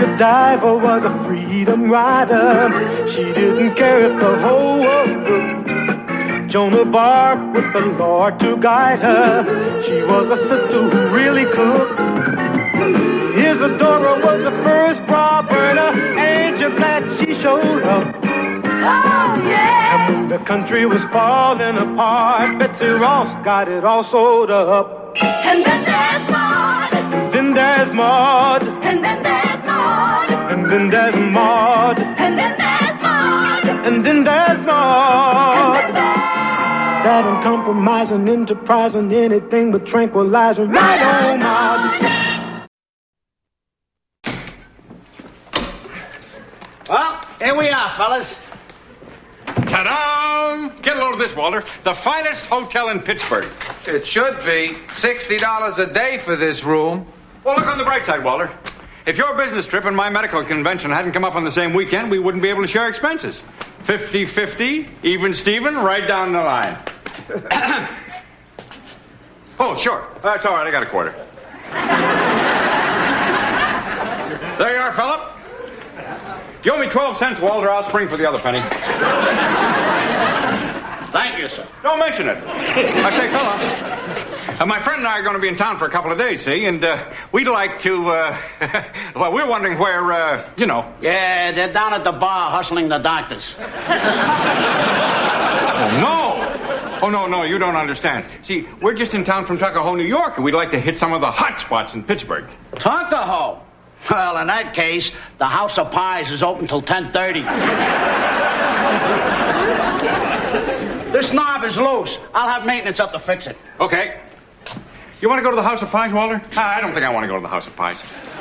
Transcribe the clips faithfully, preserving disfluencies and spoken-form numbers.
Godiva was a freedom rider. She didn't care if the whole world looked. Joan of Arc with the Lord to guide her. She was a sister who really cooked. Isadora was the first bra burner. Ain't you glad she showed up? Oh, yeah! And when the country was falling apart, Betsy Ross got it all sewed up. And then there's Maud. And then there's Maud. And then there's Maud. And then there's Maud. And then there's Maud. And then there's Maud. And then there's that uncompromising, enterprising, anything but tranquilizing. Right on, Maud. Well, here we are, fellas. Ta-da! Get a load of this, Walter. The finest hotel in Pittsburgh. It should be. sixty dollars a day for this room. Well, look on the bright side, Walter. If your business trip and my medical convention hadn't come up on the same weekend, we wouldn't be able to share expenses. fifty-fifty, even Steven, right down the line. Oh, sure. That's all right. I got a quarter. There you are, Philip. You owe me twelve cents, Walter. I'll spring for the other penny. Thank you, sir. Don't mention it. I say, fella, uh, my friend and I are going to be in town for a couple of days, see? And uh, we'd like to, uh, well, we're wondering where, uh, you know. Yeah, they're down at the bar hustling the doctors. Oh, no. Oh, no, no, you don't understand. See, we're just in town from Tuckahoe, New York, and we'd like to hit some of the hot spots in Pittsburgh. Tuckahoe? Well, in that case, the House of Pies is open till ten thirty. This knob is loose. I'll have maintenance up to fix it. Okay. You want to go to the House of Pies, Walter? Ah, I don't think I want to go to the House of Pies.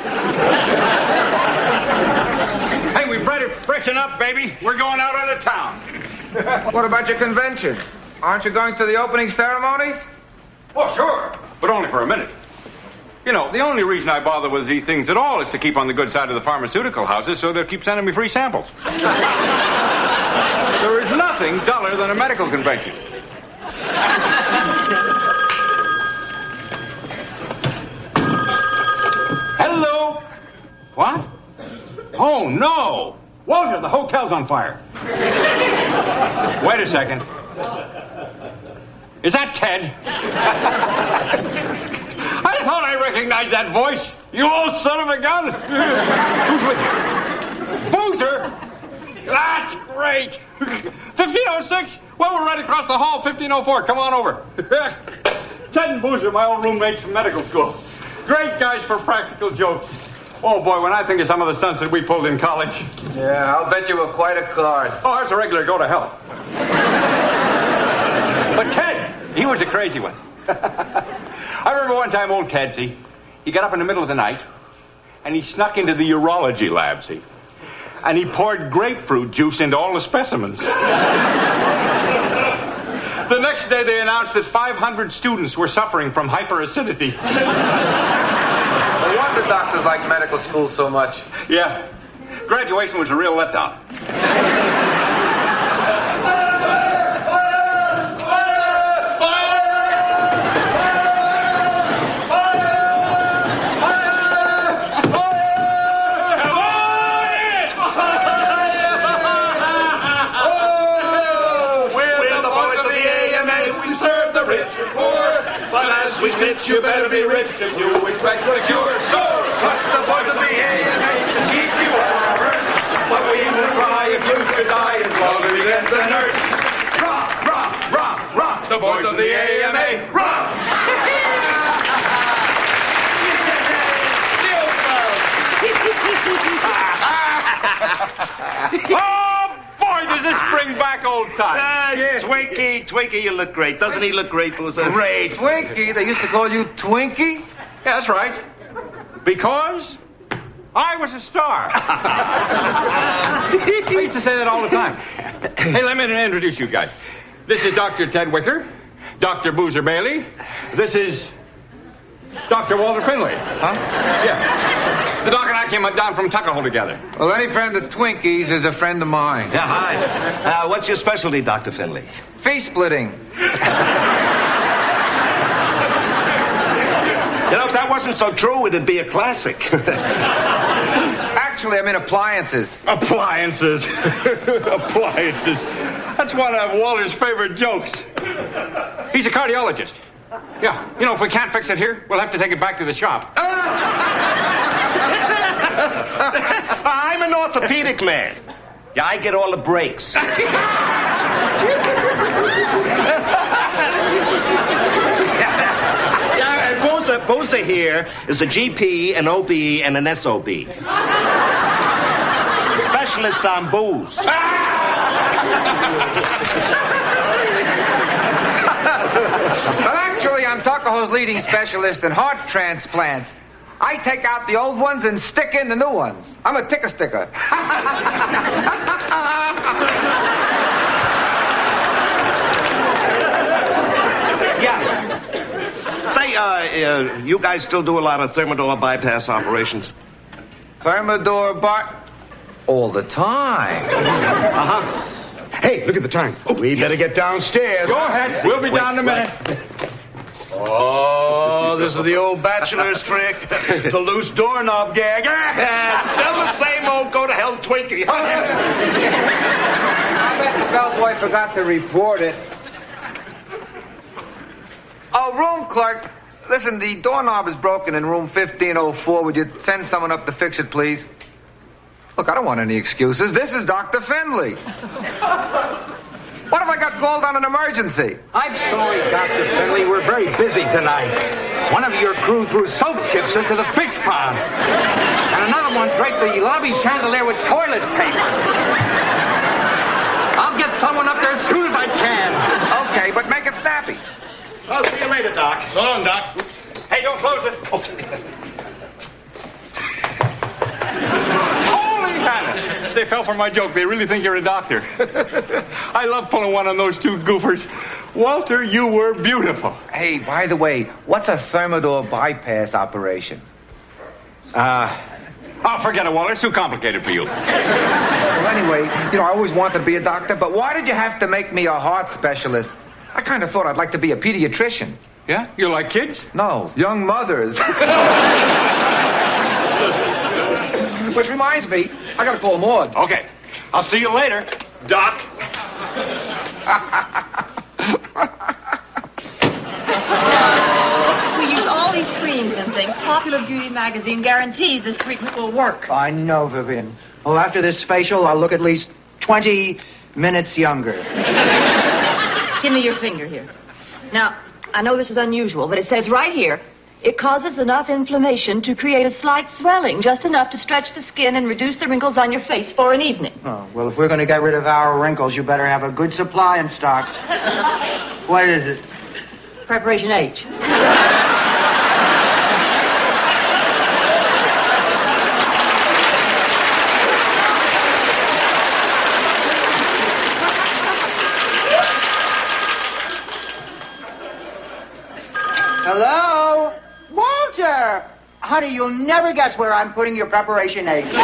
Hey, we better freshen up, baby. We're going out on the town. What about your convention? Aren't you going to the opening ceremonies? Oh, sure. But only for a minute. You know, the only reason I bother with these things at all is to keep on the good side of the pharmaceutical houses so they'll keep sending me free samples. There is nothing duller than a medical convention. Hello. What? Oh, no. Walter, the hotel's on fire. Wait a second. Is that Ted? I thought I recognized that voice. You old son of a gun. Who's with you? Boozer? That's great. fifteen oh six? Well, we're right across the hall, fifteen oh four. Come on over. Ted and Boozer, my old roommates from medical school. Great guys for practical jokes. Oh, boy, when I think of some of the stunts that we pulled in college. Yeah, I'll bet you were quite a card. Oh, that's a regular go to hell. But Ted, he was a crazy one. I remember one time old Ted, see, he got up in the middle of the night, and he snuck into the urology lab, see, and he poured grapefruit juice into all the specimens. The next day they announced that five hundred students were suffering from hyperacidity. No wonder doctors like medical school so much. Yeah. Graduation was a real letdown. We snitch, you better be rich if you expect a cure. So trust the boys of the A M A to keep you alert. But we will cry if you should die as long as we get the nurse. Rock, rock, rock, rock, the boys of the A M A. Rock! Oh, boy, does this bring back old times. Ah, yeah. Twinkie, Twinkie, you look great. Doesn't he look great, Boozer? Great. Twinkie? They used to call you Twinkie? Yeah, that's right. Because I was a star. I used to say that all the time. Hey, let me introduce you guys. This is Doctor Ted Wicker, Doctor Boozer Bailey. This is Doctor Walter Finley. Huh? Yeah. The doc and I came down from Tuckahoe together. Well, any friend of Twinkies is a friend of mine. Yeah, hi. Uh, what's your specialty, Doctor Finley? Fee splitting. You know, if that wasn't so true, it'd be a classic. actually, I mean appliances. Appliances. Appliances. That's one of Walter's favorite jokes. He's a cardiologist. Yeah, you know, if we can't fix it here, we'll have to take it back to the shop. I'm an orthopedic man. Yeah, I get all the breaks. Yeah, Boozer, Boozer here is a G P, an O B, and an S O B. Specialist on booze. Well, actually, I'm Tuckahoe's leading specialist in heart transplants. I take out the old ones and stick in the new ones. I'm a ticker sticker. Yeah. Say, uh, uh, you guys still do a lot of Thermidor bypass operations? Thermidor bar... all the time. Uh-huh. Hey, look at the time. We better get downstairs. Go ahead. We'll be Wait, down in a minute. Oh, this is the old bachelor's trick. The loose doorknob gag. Still the same old go-to-hell Twinkie. I bet the bellboy forgot to report it. Oh, room clerk. Listen, the doorknob is broken in room fifteen oh four. Would you send someone up to fix it, please? Look, I don't want any excuses. This is Doctor Finley. What if I got called on an emergency? I'm sorry, Doctor Finley. We're very busy tonight. One of your crew threw soap chips into the fish pond. And another one draped the lobby chandelier with toilet paper. I'll get someone up there as soon as I can. Okay, but make it snappy. I'll see you later, Doc. So long, Doc. Hey, don't close it. Holy Hannah! They fell for my joke. They really think you're a doctor. I love pulling one on those two goofers. Walter, you were beautiful. Hey, by the way, what's a Thermidor bypass operation? Uh, oh, forget it, Walter. It's too complicated for you. Well, anyway, you know, I always wanted to be a doctor, but why did you have to make me a heart specialist? I kind of thought I'd like to be a pediatrician. Yeah? You like kids? No, young mothers. Which reminds me, I gotta call Maud. Okay. I'll see you later, Doc. We use all these creams and things. Popular Beauty magazine guarantees this treatment will work. I know, Vivian. Oh, after this facial, I'll look at least twenty minutes younger. Give me your finger here. Now, I know this is unusual, but it says right here, it causes enough inflammation to create a slight swelling, just enough to stretch the skin and reduce the wrinkles on your face for an evening. Oh, well, if we're going to get rid of our wrinkles, you better have a good supply in stock. What is it? Preparation H. Hello? Walter! Honey, you'll never guess where I'm putting your preparation H. Hey,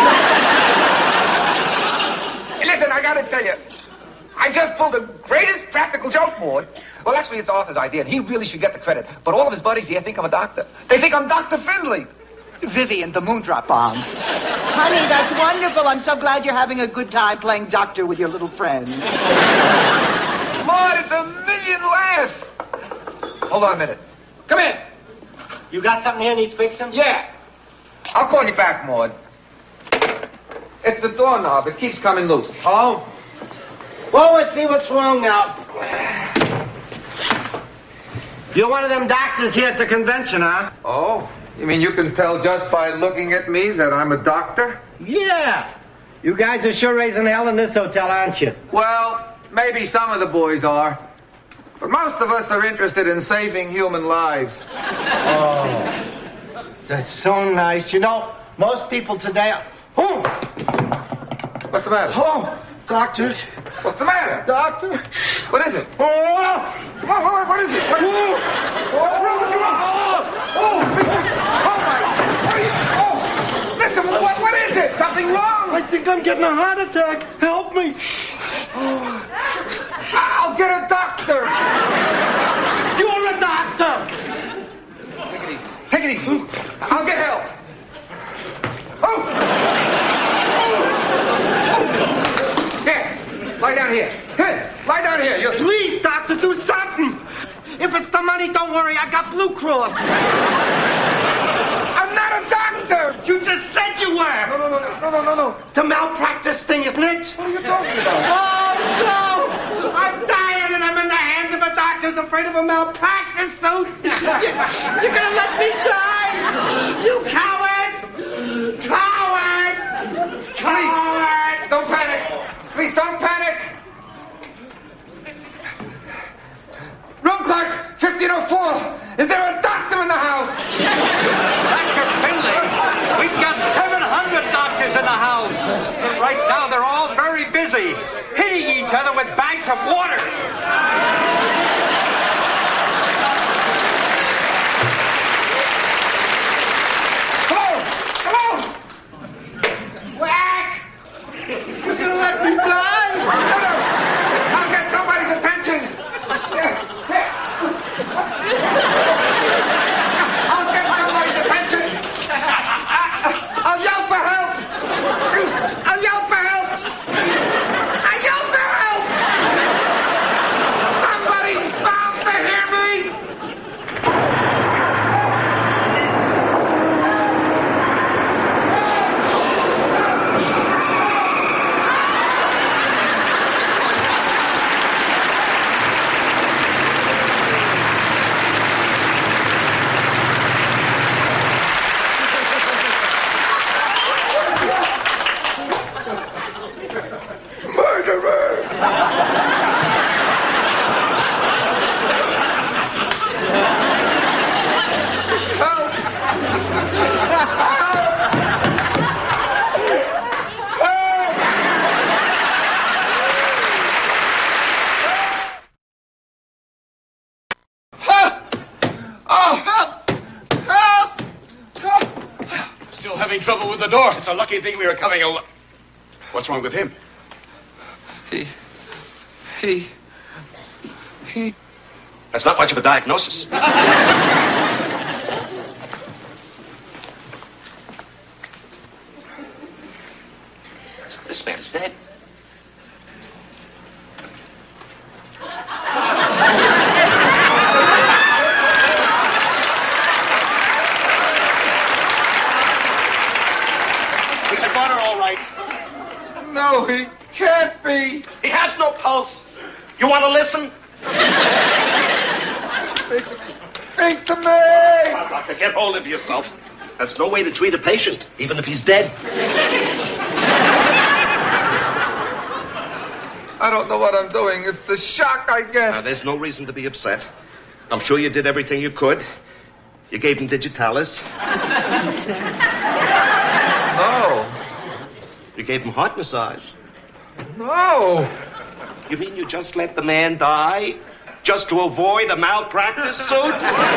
listen, I gotta tell you, I just pulled the greatest practical joke, Maud. Well, actually, it's Arthur's idea, and he really should get the credit. But all of his buddies here think I'm a doctor. They think I'm Doctor Finley. Vivian, the moondrop bomb. Honey, that's wonderful. I'm so glad you're having a good time playing doctor with your little friends. Maud, it's a million laughs. Hold on a minute. Come in. You got something here needs fixing? Yeah. I'll call you back, Maud. It's the doorknob. It keeps coming loose. Oh? Well, let's see what's wrong now. You're one of them doctors here at the convention, huh? Oh? You mean you can tell just by looking at me that I'm a doctor? Yeah. You guys are sure raising hell in this hotel, aren't you? Well, maybe some of the boys are. But most of us are interested in saving human lives. Oh, that's so nice. You know, most people today... Oh! What's the matter? Oh, doctor. What's the matter? Doctor. What is it? Oh! What, what, what is it? What, what's wrong with you? Oh! Oh! Listen. Oh, my... What are you... Oh! Listen, what, what is it? Something wrong? I think I'm getting a heart attack. Help me. Oh. I'll get a doctor. You're a doctor. Take it easy. Take it easy. I'll get help. Oh! down here. Here, lie down here. You... Please, doctor, do something. If it's the money, don't worry. I got Blue Cross. I'm not a doctor. You just said you were. No, no, no, no, no, no, no. The malpractice thing, isn't it? What are you talking about? Oh, no. I'm dying and I'm in the hands of a doctor who's afraid of a malpractice suit. You, you're going to let me die? You coward. Coward. Please, Coward. don't panic. Please, don't panic. Room clerk, fifteen oh four. Is there a doctor in the house? Doctor Finley, we've got seven hundred doctors in the house. And right now, they're all very busy, hitting each other with bags of water. Hello? Hello? Whack. You're going to let me die? No, no. I'll get somebody's attention. Here, here. I'll get somebody's attention. I'll yell for help. I'll yell for help. I'll yell for help. Somebody's bound to hear me. Trouble with the door. It's a lucky thing we were coming along. What's wrong with him? He... He... He... That's not much of a diagnosis. This man's dead. No, he can't be. He has no pulse. You want to listen? Speak to me. Come on, doctor, get hold of yourself. That's no way to treat a patient, even if he's dead. I don't know what I'm doing. It's the shock, I guess. Now, there's no reason to be upset. I'm sure you did everything you could. You gave him digitalis. No. You gave him heart massage. No. You mean you just let the man die? Just to avoid a malpractice suit?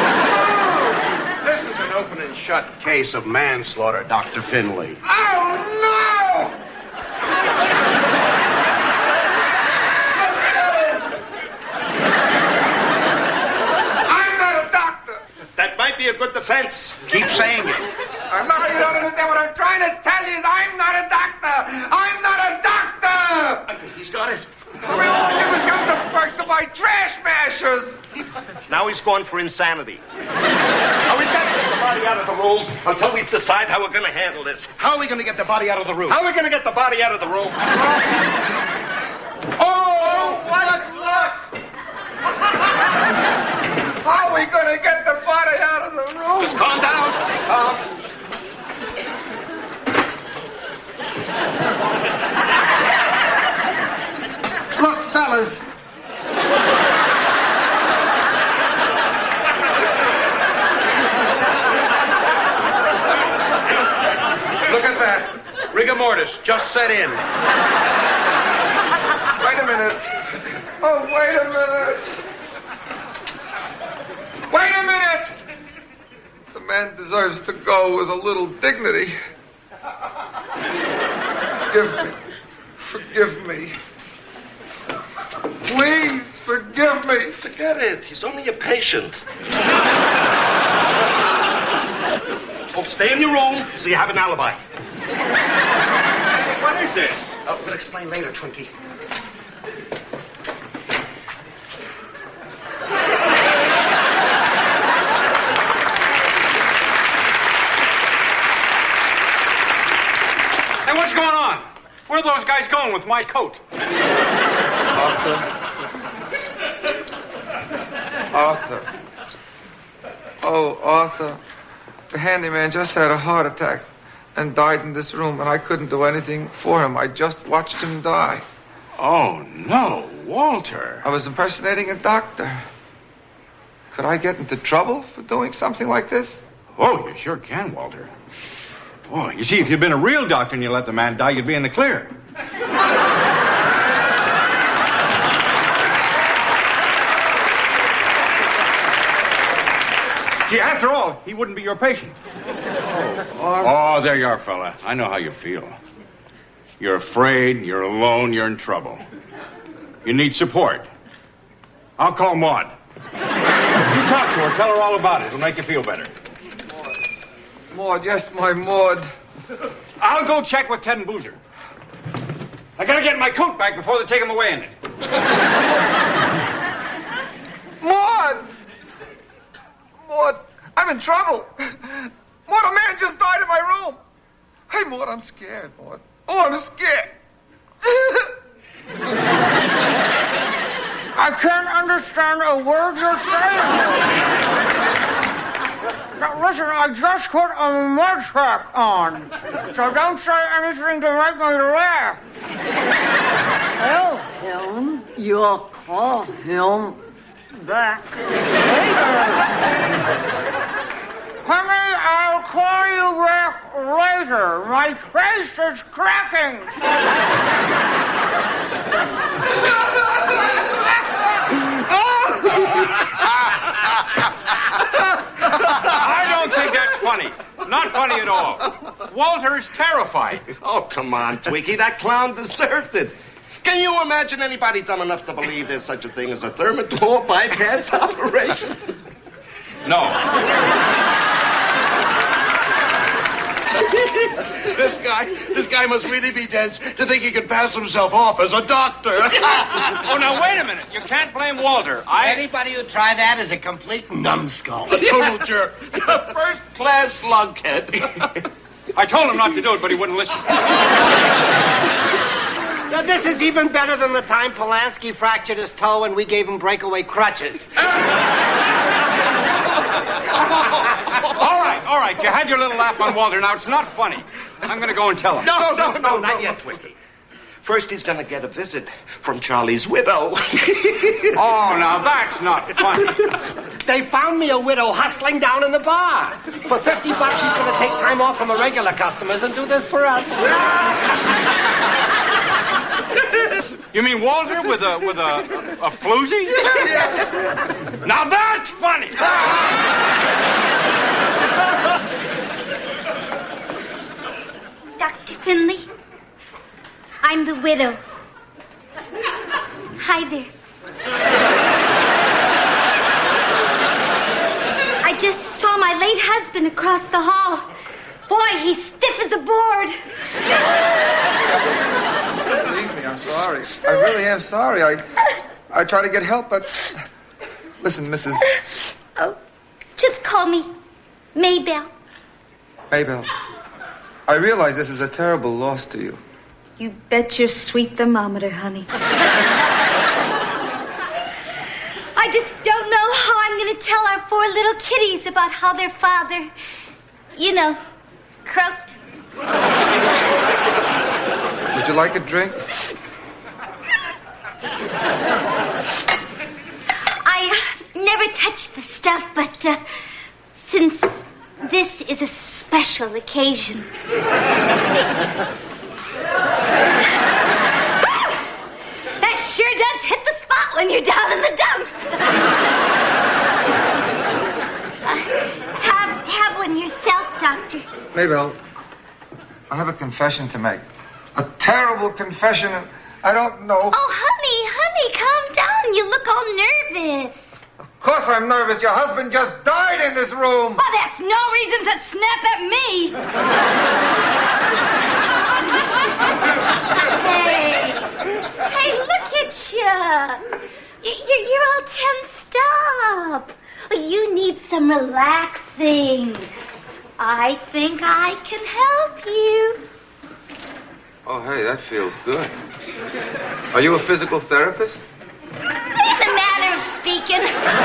This is an open and shut case of manslaughter, Doctor Finley. Oh, no! I'm not a doctor. That might be a good defense. Keep saying it. I'm not, you don't understand what I'm trying to tell you is I'm not a doctor. I'm not a doctor. I think he's got it. I mean, all I did was come to first to buy trash mashers. Now he's gone for insanity. Now we've got to get the body out of the room until we decide how we're going to handle this. How are we going to get the body out of the room? How are we going to get the body out of the room? Oh, what luck! How are we going to get the body out of the room? Just calm down. Calm. Look, fellas. Look at that. Rigor mortis just set in. Wait a minute. Oh, wait a minute. Wait a minute. The man deserves to go with a little dignity. Forgive me. Forgive me. Please forgive me. Forget it. He's only a patient. Oh, stay in your room so you have an alibi. What is this? Oh, we'll explain later, Twinkie. are those guys going with my coat? Arthur. Arthur. Oh, Arthur. The handyman just had a heart attack and died in this room, and I couldn't do anything for him. I just watched him die. Oh, no, Walter. I was impersonating a doctor. Could I get into trouble for doing something like this? Oh, you sure can, Walter. Oh, you see, if you'd been a real doctor and you let the man die, you'd be in the clear. See, after all, he wouldn't be your patient. Oh, oh, there you are, fella. I know how you feel. You're afraid, you're alone, you're in trouble. You need support. I'll call Maud. You talk to her, tell her all about it. It'll make you feel better. Maud, yes, my Maud. I'll go check with Ted and Boozer. I gotta get my coat back before they take him away in it. Maud! Maud, I'm in trouble. Maud, a man just died in my room. Hey, Maud, I'm scared, Maud. Oh, I'm scared. I can't understand a word you're saying. Now, listen, I just put a mud track on, so don't say anything to make me laugh. Tell him you'll call him back later. Honey, I'll call you back later. My face is cracking. I don't think that's funny. Not funny at all. Walter is terrified. Oh, come on, Twiggy. That clown deserved it. Can you imagine anybody dumb enough to believe there's such a thing as a thermator bypass operation? No. This guy, this guy must really be dense to think he can pass himself off as a doctor. Oh, now, wait a minute. You can't blame Walter. I... Anybody who tried that is a complete numbskull. A total jerk. A first-class slughead. I told him not to do it, but he wouldn't listen. Now, this is even better than the time Polanski fractured his toe and we gave him breakaway crutches. All right, all right. You had your little laugh on Walter. Now, it's not funny. I'm going to go and tell him. No, no, no, not yet, Twiggy. First, he's going to get a visit from Charlie's widow. Oh, now that's not funny. They found me a widow hustling down in the bar. For fifty bucks, she's going to take time off from the regular customers and do this for us. You mean Walter with a with a a, a floozy? Now that's funny. Doctor Finley, I'm the widow. Hi there. I just saw my late husband across the hall. Boy, he's stiff as a board. Believe me, I'm sorry. I really am sorry. I I try to get help, but... Listen, Missus Oh, just call me Maybelle. Maybelle, I realize this is a terrible loss to you. You bet your sweet thermometer, honey. I just don't know how I'm going to tell our four little kitties about how their father, you know, croaked. Would you like a drink? I uh, never touch the stuff, but uh, since this is a special occasion... That sure does hit the spot when you're down in the dumps. uh, have, have one yourself, Doctor. Maybelle, I have a confession to make. A terrible confession, and I don't know... Oh, honey, honey, calm down. You look all nervous. Of course I'm nervous. Your husband just died in this room. Well, that's no reason to snap at me. Hey, hey, look at you. You're, you're all tensed up. You need some relaxing. I think I can help you. Oh, hey, that feels good. Are you a physical therapist? In a manner of speaking.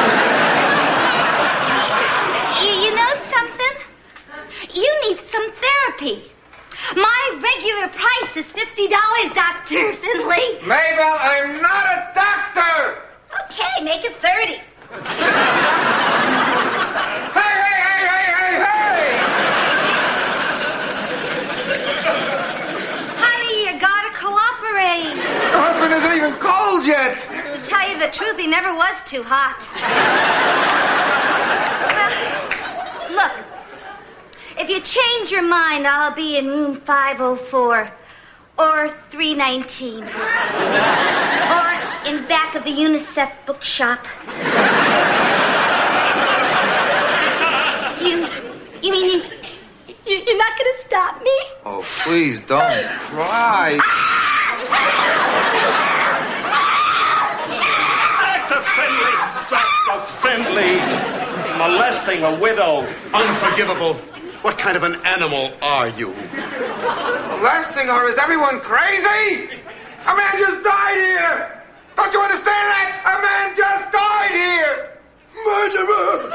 you, you know something? You need some therapy. My regular price is fifty dollars, Doctor Finley. Mabel, I'm not a doctor! Okay, make it thirty. Hey, hey, hey, hey, hey, hey! Honey, you gotta cooperate. The husband isn't even cold yet. To tell you the truth, he never was too hot. Well, look. If you change your mind, I'll be in room five oh four or three nineteen or in back of the UNICEF bookshop. You, you mean you, you you're not going to stop me? Oh, please don't cry. Doctor Finley! Doctor Finley! Molesting a widow. Unforgivable. What kind of an animal are you? Molesting her? Is everyone crazy? A man just died here! Don't you understand that? A man just died here! Murderer!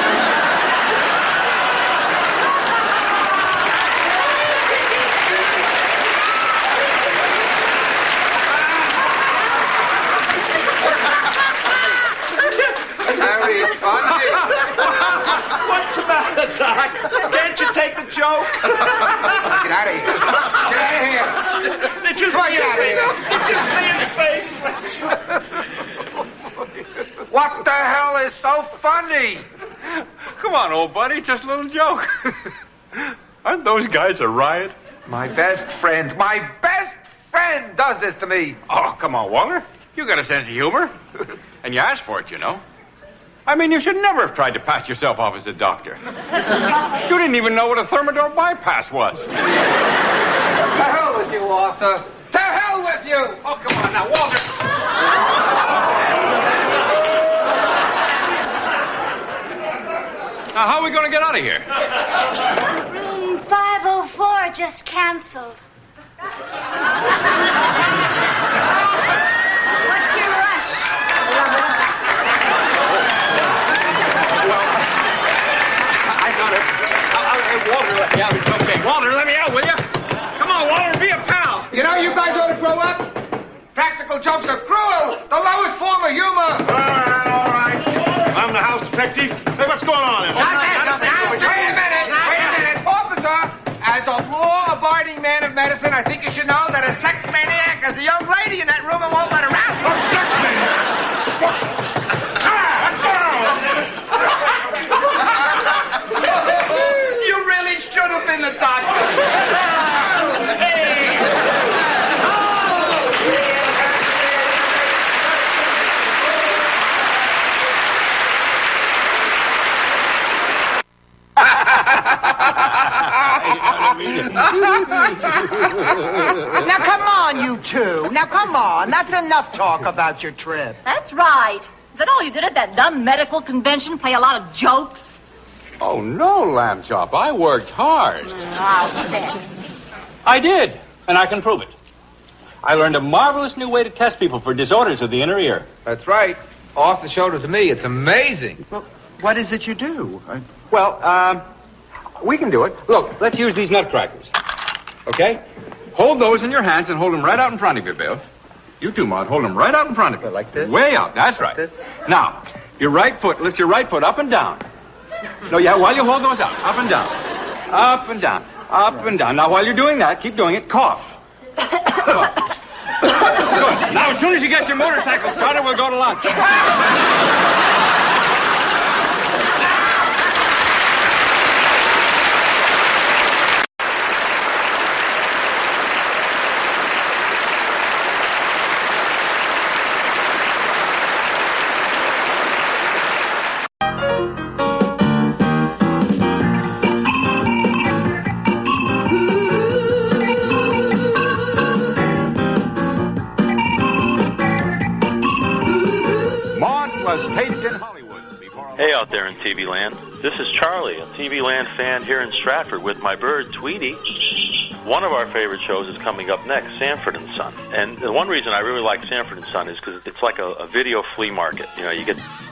Very funny. What's the matter, Doc? Can't you take the joke? Get out of here. Get out of here. Did you Come on, get out of here. Did you see his face? What the hell is so funny? Come on, old buddy, just a little joke. Aren't those guys a riot? My best friend, my best friend does this to me. Oh, come on, Walter. You got a sense of humor. And you asked for it, you know. I mean, you should never have tried to pass yourself off as a doctor. You didn't even know what a thermidor bypass was. To hell with you, Arthur. To hell with you! Oh, come on now, Walter. Now, how are we going to get out of here? Room five oh four just canceled. What's your rush? I got it. Walter, let me out. It's okay. Walter, let me out, will you? Come on, Walter, be a pal. You know, you guys ought to grow up. Practical jokes are cruel. The lowest form of humor. All right, all right. I'm the house detective. Hey, what's going on? Now, now, now, wait a minute. Wait a minute. Officer, as a law-abiding man of medicine, I think you should know that a sex maniac is a young lady in that room and won't let her out. Oh, sex maniac? You really should have been the doctor. Now, come on, you two. Now, come on. That's enough talk about your trip. That's right. Is that all you did at that dumb medical convention? Play a lot of jokes? Oh, no, Lamb Chop. I worked hard. I'll bet. I did, and I can prove it. I learned a marvelous new way to test people for disorders of the inner ear. That's right. Arthur showed it to me. It's amazing. Well, what is it you do? I... Well, um, we can do it. Look, let's use these nutcrackers. Okay? Hold those in your hands and hold them right out in front of you, Bill. You too, Maud. Hold them right out in front of you. Like this? Way out. That's right. This? Now, your right foot, lift your right foot up and down. No, yeah, while you hold those out, up and down. Up and down. Up and down. Now, while you're doing that, keep doing it. Cough. Cough. Good. Now, as soon as you get your motorcycle started, we'll go to lunch. Hey out there in T V land, this is Charlie, a T V land fan here in Stratford with my bird, Tweety. One of our favorite shows is coming up next, Sanford and Son. And the one reason I really like Sanford and Son is because it's like a, a video flea market. You know, you get